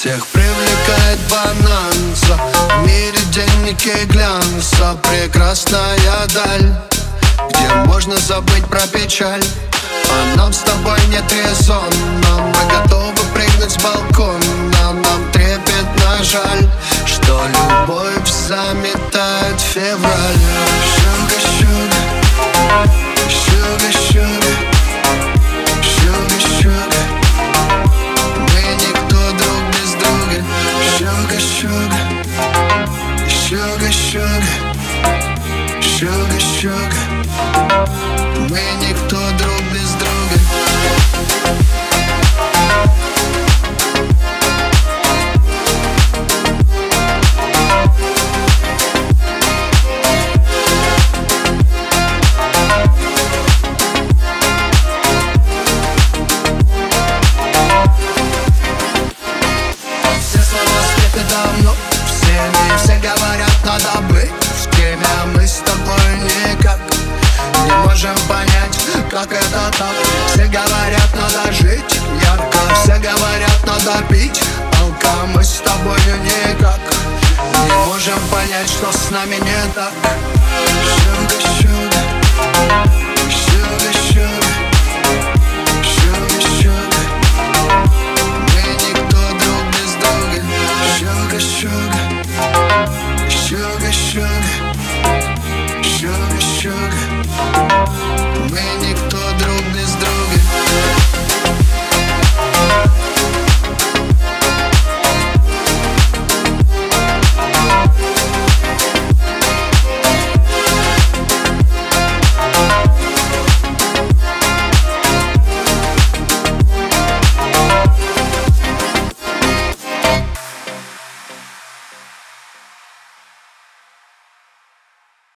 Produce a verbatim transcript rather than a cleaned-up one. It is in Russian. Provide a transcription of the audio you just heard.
Всех привлекает бананса, в мире денег и глянца. Прекрасная даль, где можно забыть про печаль. А нам с тобой нет резона, мы готовы прыгнуть с балкона. Нам трепетно жаль, что любовь заметает февраль. Sugar, sugar, sugar, sugar, sugar, sugar. Мы никто друг без друга. Sugar, sugar, sugar, sugar, sugar, sugar. Мы никто друг без друга. Все слова спеты давно всеми, все говорят, надо быть в теме. А мы с тобой никак не можем понять, как это так. Все говорят, надо жить ярко, все говорят, надо пить алко. Мы с тобой никак не можем понять, что с нами не так. Sugar, sugar.